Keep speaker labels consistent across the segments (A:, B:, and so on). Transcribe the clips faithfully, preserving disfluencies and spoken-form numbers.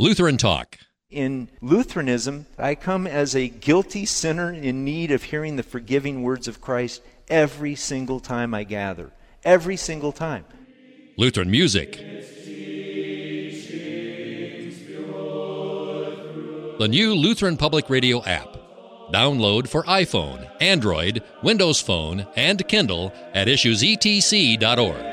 A: Lutheran Talk.
B: In Lutheranism, I come as a guilty sinner in need of hearing the forgiving words of Christ every single time I gather. Every single time.
A: Lutheran music. The new Lutheran Public Radio app. Download for iPhone, Android, Windows Phone, and Kindle at issues e t c dot org.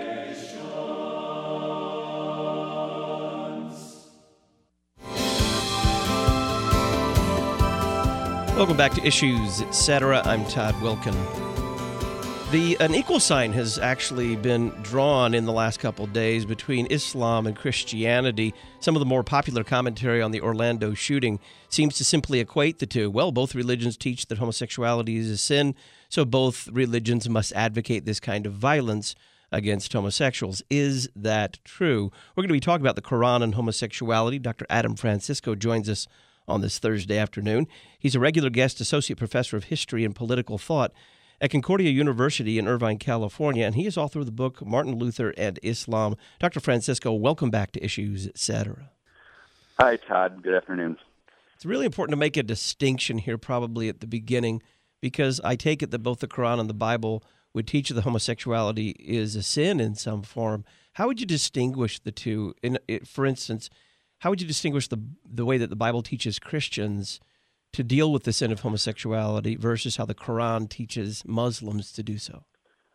C: Welcome back to Issues, et cetera. I'm Todd Wilken. The an equal sign has actually been drawn in the last couple of days between Islam and Christianity. Some of the more popular commentary on the Orlando shooting seems to simply equate the two. Well, both religions teach that homosexuality is a sin, so both religions must advocate this kind of violence against homosexuals. Is that true? We're going to be talking about the Quran and homosexuality. Doctor Adam Francisco joins us on this Thursday afternoon. He's a regular guest associate professor of history and political thought at Concordia University in Irvine, California, and he is author of the book Martin Luther and Islam. Doctor Francisco, welcome back to Issues, et cetera.
D: Hi, Todd. Good afternoon.
C: It's really important to make a distinction here probably at the beginning, because I take it that both the Quran and the Bible would teach that homosexuality is a sin in some form. How would you distinguish the two? In, for instance, how would you distinguish the the way that the Bible teaches Christians to deal with the sin of homosexuality versus how the Quran teaches Muslims to do so?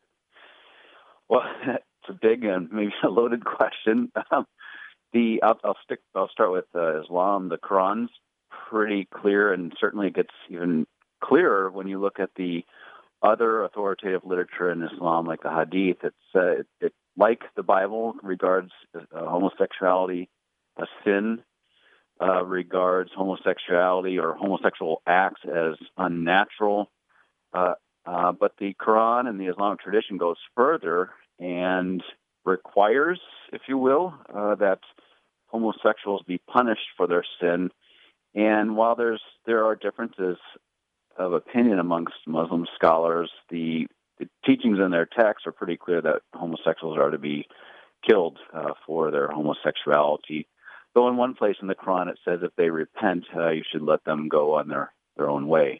D: Well, it's a big and maybe a loaded question. Um, the I'll, I'll stick. I'll start with uh, Islam. The Quran's pretty clear, and certainly it gets even clearer when you look at the other authoritative literature in Islam, like the Hadith. It's uh, it, it, like the Bible regards uh, homosexuality a sin, uh, regards homosexuality or homosexual acts as unnatural. Uh, uh, but the Quran and the Islamic tradition goes further and requires, if you will, uh, that homosexuals be punished for their sin. And while there's there are differences of opinion amongst Muslim scholars, the, the teachings in their texts are pretty clear that homosexuals are to be killed uh, for their homosexuality. Though in one place in the Quran it says if they repent, uh, you should let them go on their, their own way.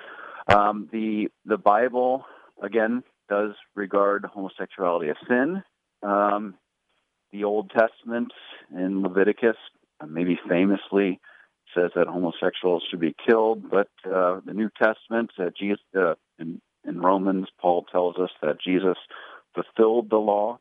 D: Um, the the Bible, again, does regard homosexuality as sin. Um, the Old Testament in Leviticus, uh, maybe famously, says that homosexuals should be killed. But uh, the New Testament, uh, Jesus, uh, in, in Romans, Paul tells us that Jesus fulfilled the law.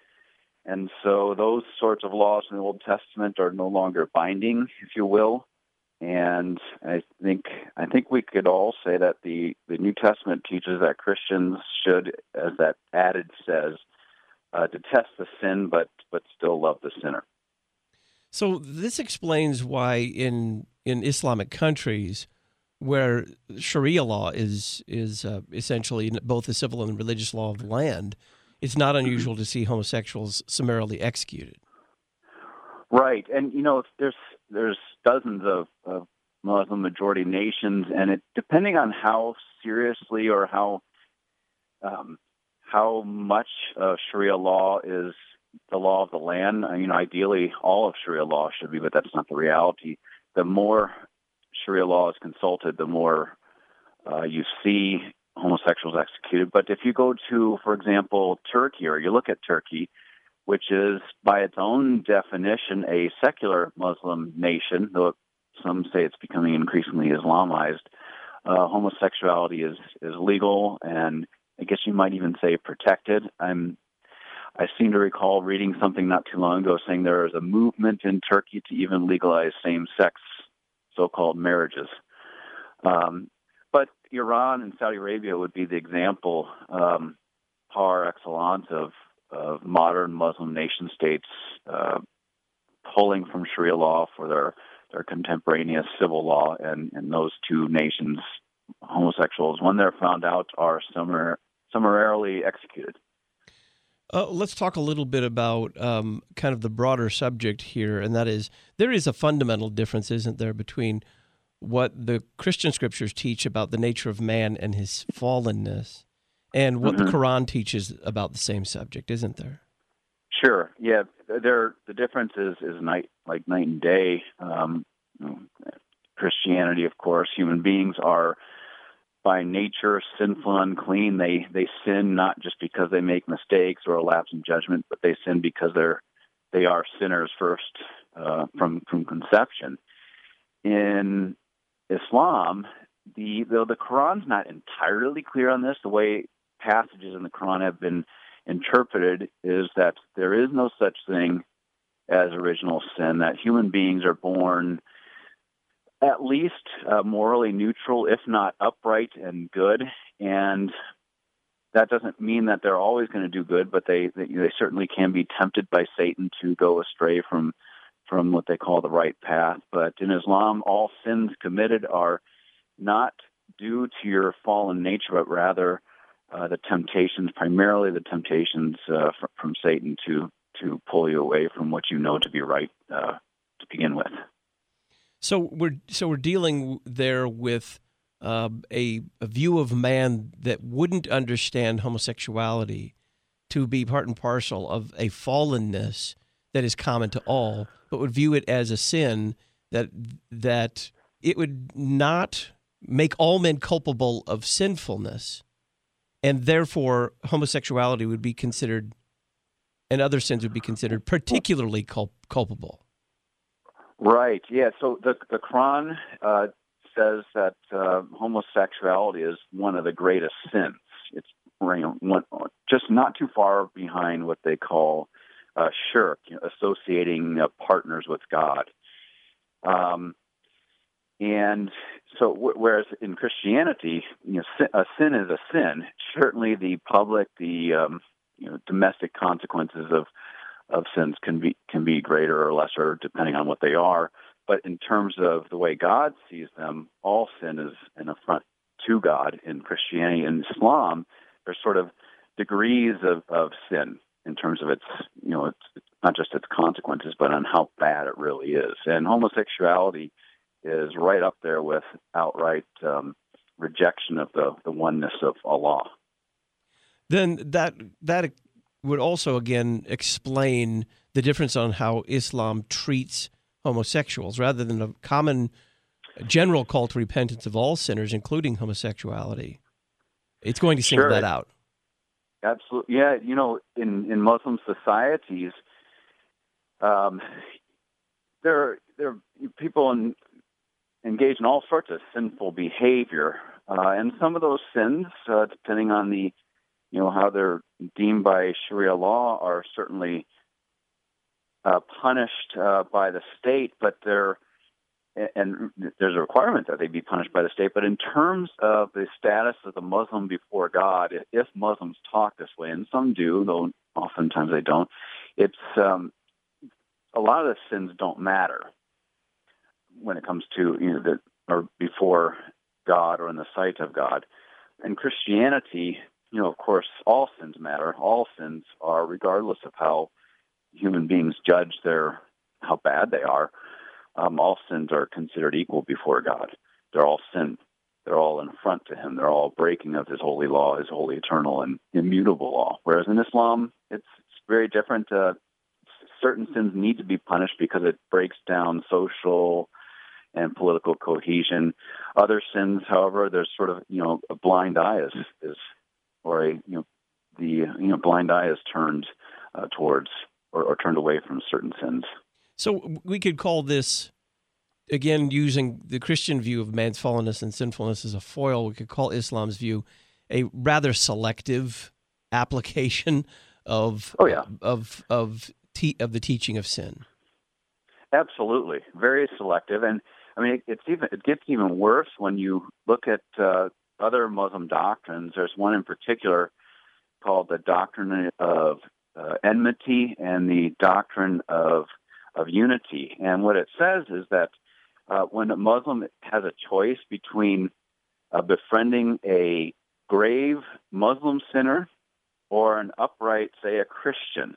D: And so those sorts of laws in the Old Testament are no longer binding, if you will. And I think I think we could all say that the, the New Testament teaches that Christians should, as that adage says, uh, detest the sin, but but still love the sinner.
C: So this explains why in in Islamic countries where Sharia law is is uh, essentially both the civil and religious law of the land, it's not unusual to see homosexuals summarily executed.
D: Right, and you know, there's there's dozens of, of Muslim majority nations, and it depending on how seriously or how um, how much uh, Sharia law is the law of the land. I mean, ideally, all of Sharia law should be, but that's not the reality. The more Sharia law is consulted, the more uh, you see homosexuals executed. But if you go to, for example, Turkey, or you look at Turkey, which is by its own definition a secular Muslim nation, though some say it's becoming increasingly Islamized, uh, homosexuality is, is legal, and I guess you might even say protected. I'm, I seem to recall reading something not too long ago saying there is a movement in Turkey to even legalize same-sex so-called marriages. Um, but Iran and Saudi Arabia would be the example um, par excellence of, of modern Muslim nation-states uh, pulling from Sharia law for their, their contemporaneous civil law, and, and those two nations, homosexuals, when they're found out, are summar, summarily executed.
C: Uh, let's talk a little bit about um, kind of the broader subject here, and that is there is a fundamental difference, isn't there, between what the Christian scriptures teach about the nature of man and his fallenness and what mm-hmm. the Quran teaches about the same subject, isn't there?
D: Sure. Yeah. There, the difference is, is night, like night and day. Um, you know, Christianity, of course, human beings are by nature sinful and unclean. They they sin not just because they make mistakes or a lapse in judgment, but they sin because they're they are sinners first uh, from from conception. In Islam, the though the Quran's not entirely clear on this, the way passages in the Quran have been interpreted is that there is no such thing as original sin, that human beings are born at least uh, morally neutral, if not upright and good. And that doesn't mean that they're always going to do good, but they, they they certainly can be tempted by Satan to go astray from from what they call the right path. But in Islam, all sins committed are not due to your fallen nature, but rather uh, the temptations, primarily the temptations uh, fr- from Satan to to pull you away from what you know to be right uh, to begin with.
C: So we're so we're dealing there with uh, a, a view of man that wouldn't understand homosexuality to be part and parcel of a fallenness that is common to all, but would view it as a sin that that it would not make all men culpable of sinfulness, and therefore homosexuality would be considered, and other sins would be considered particularly cul- culpable.
D: Right. Yeah. So the the Quran uh, says that uh, homosexuality is one of the greatest sins. It's you know, one, just not too far behind what they call uh, shirk, you know, associating uh, partners with God. Um, and so, w- whereas in Christianity, you know, sin, a sin is a sin. Certainly, the public, the um, you know, domestic consequences of of sins can be can be greater or lesser depending on what they are. But in terms of the way God sees them, all sin is an affront to God. In Christianity and Islam, there's sort of degrees of, of sin in terms of its, you know, it's, it's not just its consequences, but on how bad it really is. And homosexuality is right up there with outright um, rejection of the, the oneness of Allah.
C: Then that that would also, again, explain the difference on how Islam treats homosexuals. Rather than a common general call to repentance of all sinners, including homosexuality, it's going to single
D: Sure.
C: that out.
D: Absolutely. Yeah, you know, in, in Muslim societies, um, there, there are people in, engage in all sorts of sinful behavior. Uh, and some of those sins, uh, depending on the you know, how they're deemed by Sharia law, are certainly uh, punished uh, by the state, but they're, and there's a requirement that they be punished by the state. But in terms of the status of the Muslim before God, if Muslims talk this way, and some do, though oftentimes they don't, it's um, a lot of the sins don't matter when it comes to, you know, the, or before God or in the sight of God. In Christianity, you know, of course, all sins matter. All sins are, regardless of how human beings judge their how bad they are. Um, all sins are considered equal before God. They're all sin. They're all an affront to Him. They're all breaking of His holy law, His holy, eternal, and immutable law. Whereas in Islam, it's, it's very different. Uh, certain sins need to be punished because it breaks down social and political cohesion. Other sins, however, there's sort of, you know, a blind eye is is or a, you know, the, you know, blind eye is turned uh, towards or, or turned away from certain sins.
C: So we could call this, again, using the Christian view of man's fallenness and sinfulness as a foil, we could call Islam's view a rather selective application of
D: oh, yeah.
C: of of te- of the teaching of sin.
D: Absolutely, very selective, and I mean, it's even it gets even worse when you look at uh, other Muslim doctrines. There's one in particular called the doctrine of uh, enmity and the doctrine of of unity. And what it says is that uh, when a Muslim has a choice between uh, befriending a grave Muslim sinner or an upright, say, a Christian,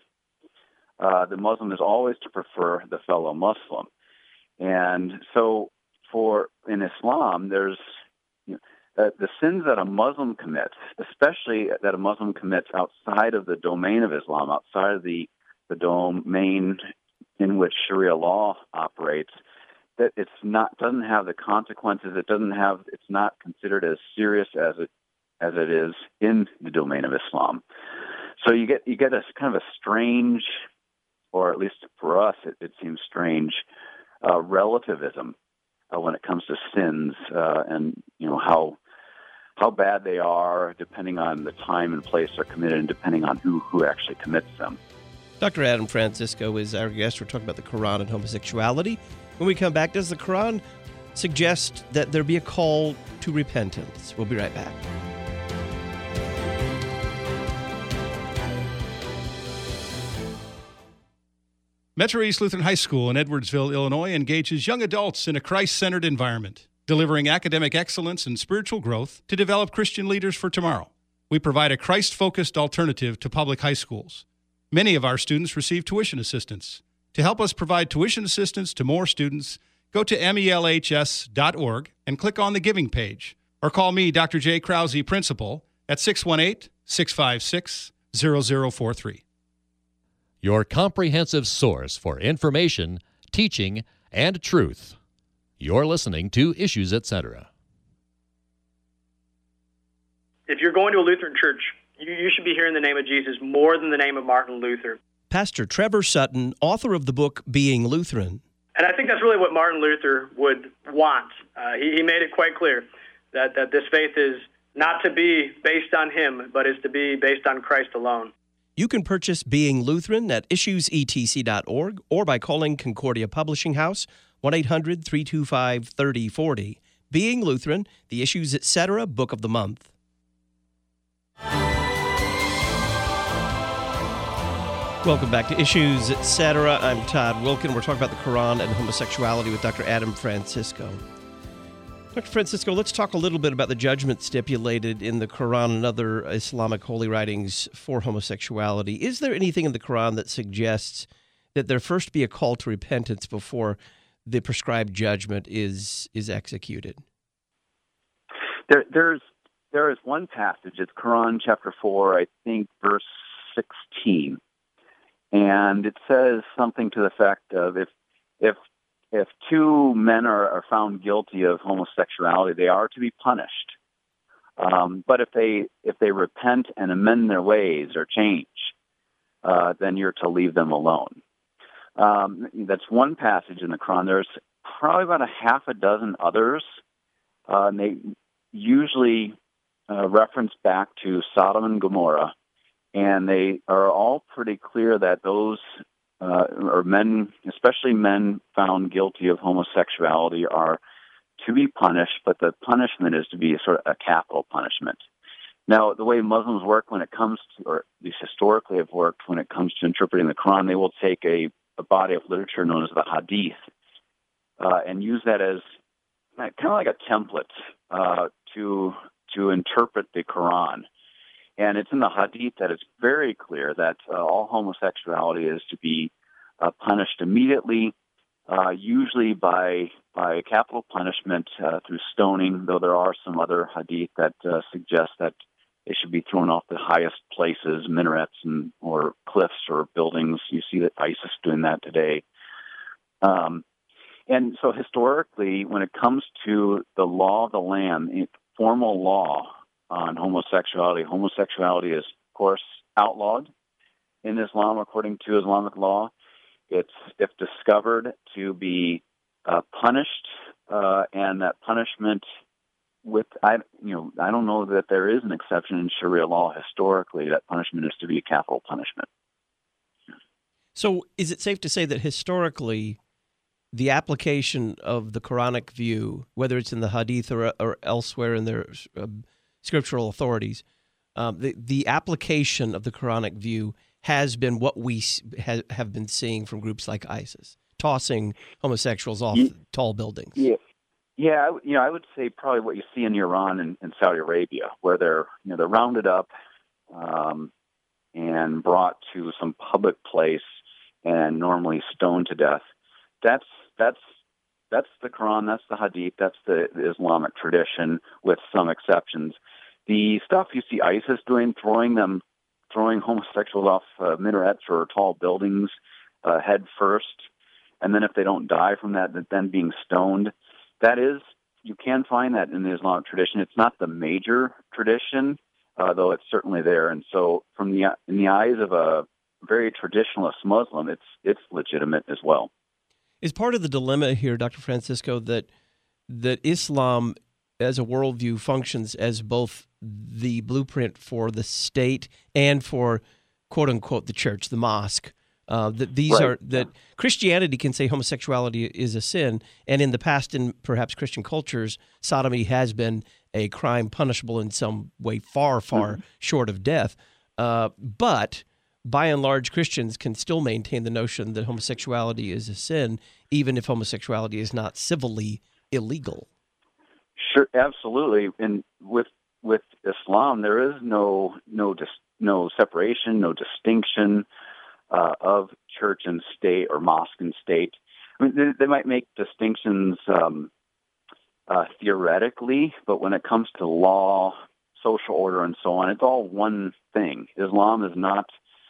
D: uh, the Muslim is always to prefer the fellow Muslim. And so, for in Islam, there's you know, Uh, the sins that a Muslim commits, especially that a Muslim commits outside of the domain of Islam, outside of the the domain in which Sharia law operates, that it's not doesn't have the consequences. It doesn't have. It's not considered as serious as it as it is in the domain of Islam. So you get you get a kind of a strange, or at least for us, it, it seems strange, uh, relativism uh, when it comes to sins uh, and you know how how bad they are, depending on the time and place they're committed, and depending on who who actually commits them.
C: Doctor Adam Francisco is our guest. We're talking about the Quran and homosexuality. When we come back, does the Quran suggest that there be a call to repentance? We'll be right back.
E: Metro East Lutheran High School in Edwardsville, Illinois, engages young adults in a Christ-centered environment, delivering academic excellence and spiritual growth to develop Christian leaders for tomorrow. We provide a Christ-focused alternative to public high schools. Many of our students receive tuition assistance. To help us provide tuition assistance to more students, go to M E L H S dot org and click on the Giving page, or call me, Doctor J. Krause, Principal, at six one eight, six five six, zero zero four three.
A: Your comprehensive source for information, teaching, and truth. You're listening to Issues, et cetera.
F: If you're going to a Lutheran church, you, you should be hearing the name of Jesus more than the name of Martin Luther.
C: Pastor Trevor Sutton, author of the book Being Lutheran.
F: And I think that's really what Martin Luther would want. Uh, he, he made it quite clear that, that this faith is not to be based on him, but is to be based on Christ alone.
C: You can purchase Being Lutheran at issues e t c dot org or by calling Concordia Publishing House, one eight hundred, three two five, three oh four oh. Being Lutheran, the Issues, et cetera. Book of the Month. Welcome back to Issues, et cetera. I'm Todd Wilkin. We're talking about the Quran and homosexuality with Doctor Adam Francisco. Doctor Francisco, let's talk a little bit about the judgment stipulated in the Quran and other Islamic holy writings for homosexuality. Is there anything in the Quran that suggests that there first be a call to repentance before the prescribed judgment is is executed?
D: There, there's there is one passage. It's Quran chapter four, I think, verse sixteen. And it says something to the effect of if if if two men are, are found guilty of homosexuality, they are to be punished. Um, but if they if they repent and amend their ways or change, uh, then you're to leave them alone. Um, that's one passage in the Quran. There's probably about a half a dozen others. Uh, and they usually uh, reference back to Sodom and Gomorrah. And they are all pretty clear that those, uh, or men, especially men found guilty of homosexuality, are to be punished, but the punishment is to be sort of a capital punishment. Now, the way Muslims work when it comes to, or at least historically have worked when it comes to interpreting the Quran, they will take a, a body of literature known as the Hadith uh, and use that as kind of like a template uh, to to interpret the Quran. And it's in the Hadith that it's very clear that uh, all homosexuality is to be uh, punished immediately, uh, usually by by capital punishment uh, through stoning, though there are some other Hadith that uh, suggest that they should be thrown off the highest places, minarets and or cliffs or buildings. You see that ISIS doing that today. Um, and so historically, when it comes to the law of the land, formal law on homosexuality. Homosexuality is, of course, outlawed in Islam according to Islamic law. It's, if discovered, to be uh, punished, uh, and that punishment with, I, you know, I don't know that there is an exception in Sharia law historically. That punishment is to be a capital punishment.
C: So is it safe to say that historically the application of the Quranic view, whether it's in the Hadith or, or elsewhere in their uh, scriptural authorities, um, the, the application of the Quranic view has been what we ha- have been seeing from groups like ISIS, tossing homosexuals off yeah. tall buildings?
D: Yeah, yeah. You know, I would say probably what you see in Iran and, and Saudi Arabia, where they're you know they're rounded up um, and brought to some public place and normally stoned to death. That's that's. That's the Quran, that's the Hadith, that's the, the Islamic tradition with some exceptions. The stuff you see ISIS doing, throwing them throwing homosexuals off uh, minarets or tall buildings uh, head first, and then if they don't die from that, then being stoned. That is, you can find that in the Islamic tradition. It's not the major tradition, uh, though it's certainly there. And so, from the in the eyes of a very traditionalist Muslim, it's it's legitimate as well.
C: Is part of the dilemma here, Doctor Francisco, that that Islam as a worldview functions as both the blueprint for the state and for, quote unquote, the church, the mosque? Uh, that these
D: right.
C: are that Christianity can say homosexuality is a sin, and in the past, in perhaps Christian cultures, sodomy has been a crime punishable in some way far, far mm-hmm. short of death. Uh, but by and large, Christians can still maintain the notion that homosexuality is a sin, even if homosexuality is not civilly illegal.
D: Sure, absolutely. And with with Islam, there is no no dis, no separation, no distinction uh, of church and state or mosque and state. I mean, they, they might make distinctions um, uh, theoretically, but when it comes to law, social order, and so on, it's all one thing. Islam is not,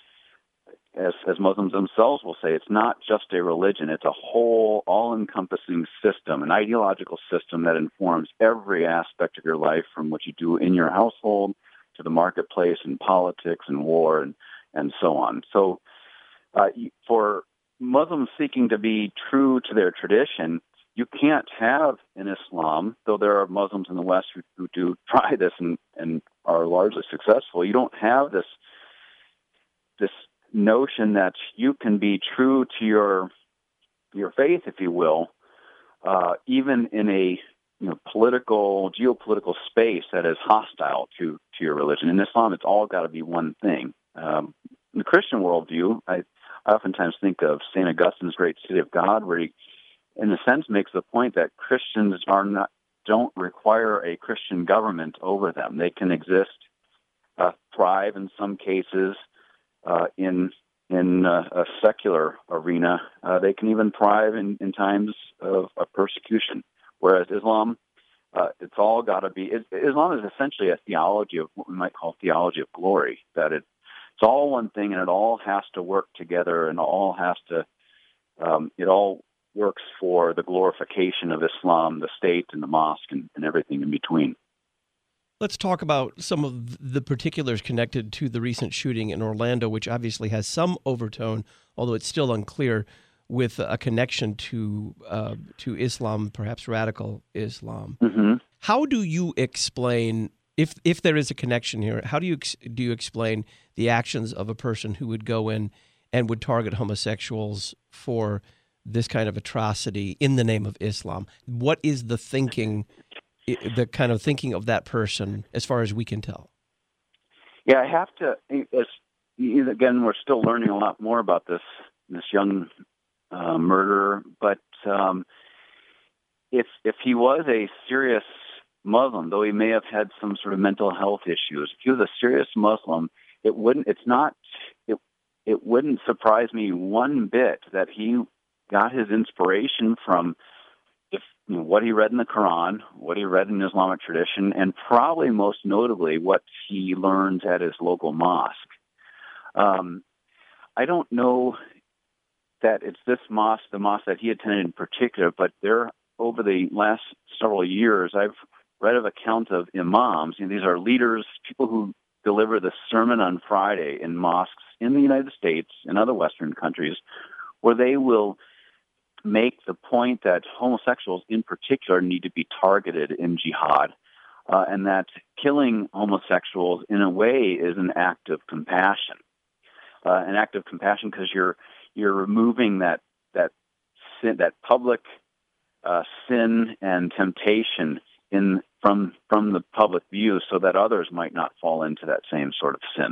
D: as as Muslims themselves will say, it's not just a religion. It's a whole, all-encompassing system, an ideological system that informs every aspect of your life, from what you do in your household to the marketplace and politics and war and, and so on. So uh, for Muslims seeking to be true to their tradition, you can't have in Islam, though there are Muslims in the West who, who do try this and, and are largely successful, you don't have this this notion that you can be true to your your faith, if you will, uh, even in a you know political, geopolitical space that is hostile to, to your religion. In Islam, it's all got to be one thing. Um, in the Christian worldview, I, I oftentimes think of Saint Augustine's Great City of God, where he, in a sense, makes the point that Christians are not don't require a Christian government over them. They can exist, uh, thrive in some cases, Uh, in in uh, a secular arena. Uh, they can even thrive in, in times of, of persecution. Whereas Islam, uh, it's all got to be. It, Islam is essentially a theology of what we might call theology of glory. That it, it's all one thing, and it all has to work together, and all has to. Um, it all works for the glorification of Islam, the state, and the mosque, and, and everything in between.
C: Let's talk about some of the particulars connected to the recent shooting in Orlando, which obviously has some overtone, although it's still unclear, with a connection to uh, to Islam, perhaps radical Islam.
D: Mm-hmm.
C: How do you explain, if if there is a connection here, how do you do you explain the actions of a person who would go in and would target homosexuals for this kind of atrocity in the name of Islam? What is the thinking? The kind of thinking of that person, as far as we can tell?
D: Yeah, I have to. As, again, we're still learning a lot more about this this young uh, murderer. But um, if if he was a serious Muslim, though he may have had some sort of mental health issues, if he was a serious Muslim, it wouldn't. It's not. It it wouldn't surprise me one bit that he got his inspiration from. If, you know, what he read in the Quran, what he read in Islamic tradition, and probably most notably what he learns at his local mosque. Um, I don't know that it's this mosque, the mosque that he attended in particular, but there, over the last several years, I've read of accounts of imams. You know, these are leaders, people who deliver the sermon on Friday in mosques in the United States and other Western countries, where they will make the point that homosexuals in particular need to be targeted in jihad, uh, and that killing homosexuals in a way is an act of compassion, uh, an act of compassion because you're you're removing that that sin, that public uh, sin and temptation in from from the public view, so that others might not fall into that same sort of sin.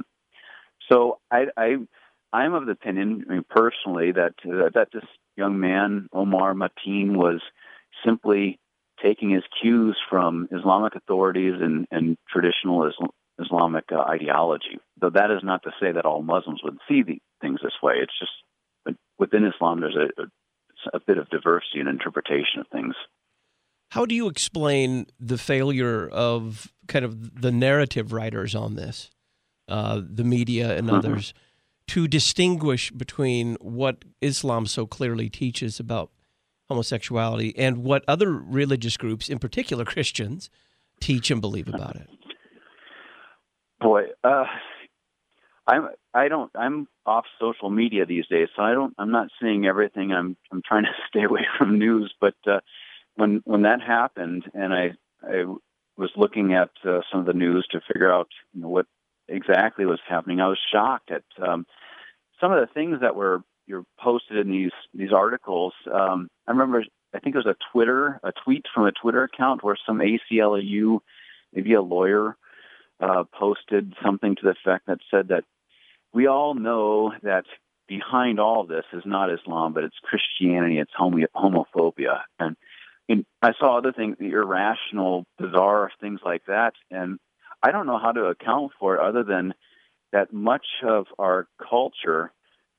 D: So I. I I'm of the opinion, I mean, personally, that uh, that this young man, Omar Mateen, was simply taking his cues from Islamic authorities and, and traditional Islam, Islamic uh, ideology. Though that is not to say that all Muslims would see the things this way. It's just within Islam, there's a, a, a bit of diversity in interpretation of things.
C: How do you explain the failure of kind of the narrative writers on this? uh, the media and
D: Mm-hmm.
C: others, to distinguish between what Islam so clearly teaches about homosexuality and what other religious groups, in particular Christians, teach and believe about it?
D: Boy, uh, I'm I don't I'm off social media these days, so I don't I'm not seeing everything. I'm I'm trying to stay away from news. But uh, when when that happened, and I I was looking at uh, some of the news to figure out you know, what exactly was happening, I was shocked at um, some of the things that were you're posted in these these articles. Um, I remember I think it was a Twitter a tweet from a Twitter account where some A C L U, maybe a lawyer, uh, posted something to the effect that said that we all know that behind all this is not Islam, but it's Christianity, it's homo- homophobia. And, and I saw other things, the irrational, bizarre things like that, and I don't know how to account for it other than that much of our culture,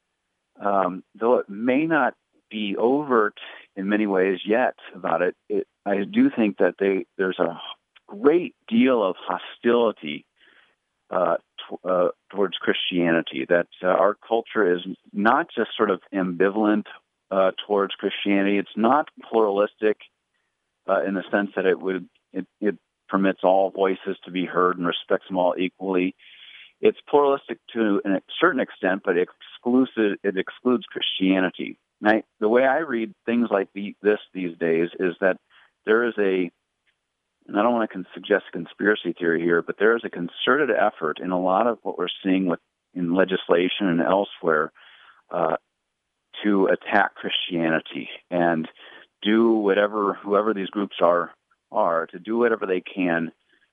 D: um, though it may not be overt in many ways yet about it, it I do think that they, there's a great deal of hostility uh, t- uh, towards Christianity, that uh, our culture is not just sort of ambivalent uh, towards Christianity. It's not pluralistic uh, in the sense that it would it, it permits all voices to be heard and respects them all equally. It's pluralistic to a certain extent, but it excludes, it excludes Christianity. Now, the way I read things like the, this these days is that there is a and I don't want to suggest conspiracy theory here, but there is a concerted effort in a lot of what we're seeing with in legislation and elsewhere uh, to attack Christianity and do whatever, whoever these groups are, are to do whatever they can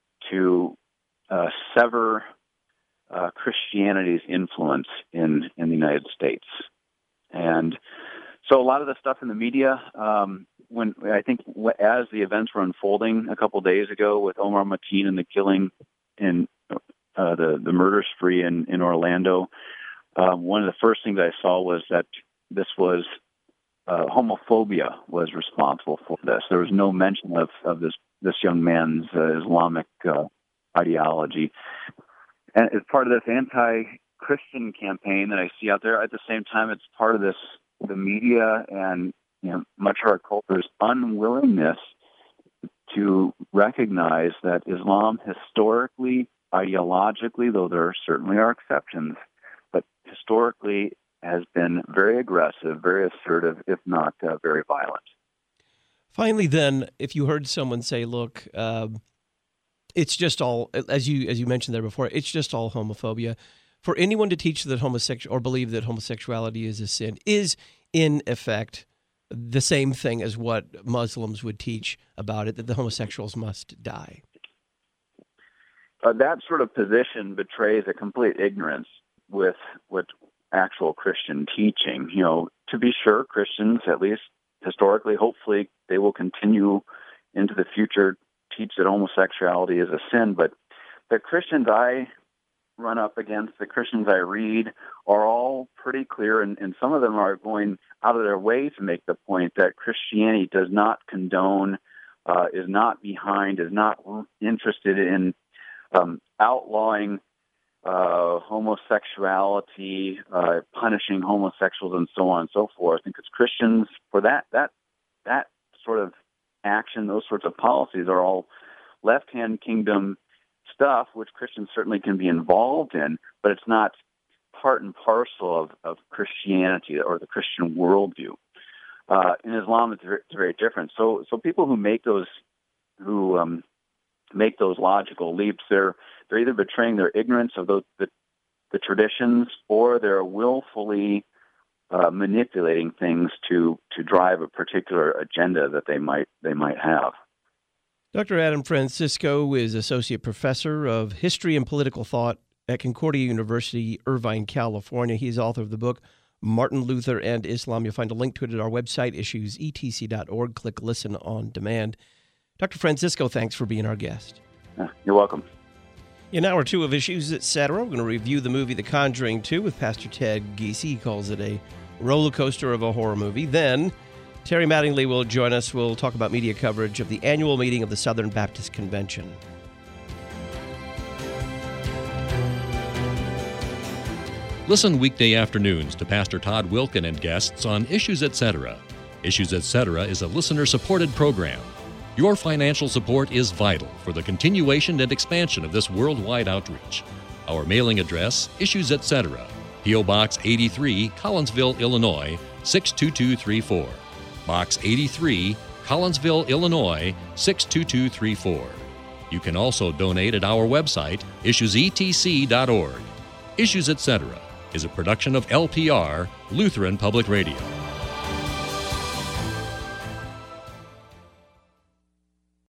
D: to uh, sever uh, Christianity's influence in, in the United States. And so a lot of the stuff in the media, um, when I think as the events were unfolding a couple days ago with Omar Mateen and the killing in uh, the the murder spree in in Orlando, uh, one of the first things I saw was that this was uh, homophobia was responsible for this. There was no mention of of this this young man's uh, Islamic uh, ideology, and it's part of this anti-Christian campaign that I see out there. At the same time, it's part of this the media and you know, much of our culture's unwillingness to recognize that Islam historically, ideologically, though there certainly are exceptions, but historically has been very aggressive, very assertive, if not uh, very violent.
C: Finally, then, if you heard someone say, look, um, it's just all, as you as you mentioned there before, it's just all homophobia, for anyone to teach that homosexual or believe that homosexuality is a sin is, in effect, the same thing as what Muslims would teach about it, that the homosexuals must die.
D: Uh, that sort of position betrays a complete ignorance with with actual Christian teaching. You know, to be sure, Christians, at least historically, hopefully, they will continue into the future teach that homosexuality is a sin. But the Christians I run up against, the Christians I read, are all pretty clear, and, and some of them are going out of their way to make the point that Christianity does not condone, uh, is not behind, is not interested in um, outlawing uh, homosexuality, uh, punishing homosexuals, and so on and so forth. And because Christians, for that that that sort of action, those sorts of policies are all left-hand kingdom stuff, which Christians certainly can be involved in, but it's not part and parcel of, of Christianity or the Christian worldview. Uh, in Islam, it's very, it's very different. So, so people who make those who um, make those logical leaps, they're they're either betraying their ignorance of those the, the traditions, or they're willfully uh, manipulating things to to drive a particular agenda that they might they might have.
C: Doctor Adam Francisco is Associate Professor of History and Political Thought at Concordia University, Irvine, California. He's author of the book, Martin Luther and Islam. You'll find a link to it at our website, issues e t c dot org. Click Listen on Demand. Doctor Francisco, thanks for being our guest.
D: Uh, you're welcome.
C: In hour two of Issues, et cetera, we're going to review the movie The Conjuring two with Pastor Ted Giese. He calls it a roller coaster of a horror movie. Then Terry Mattingly will join us. We'll talk about media coverage of the annual meeting of the Southern Baptist Convention.
A: Listen weekday afternoons to Pastor Todd Wilken and guests on Issues Etc. Issues Etc. is a listener-supported program. Your financial support is vital for the continuation and expansion of this worldwide outreach. Our mailing address, Issues Etc., P O. Box eighty-three, Collinsville, Illinois, six two two three four. Box eighty-three, Collinsville, Illinois, six two two three four. You can also donate at our website, issues e t c dot org. Issues Etc. is a production of L P R, Lutheran Public Radio.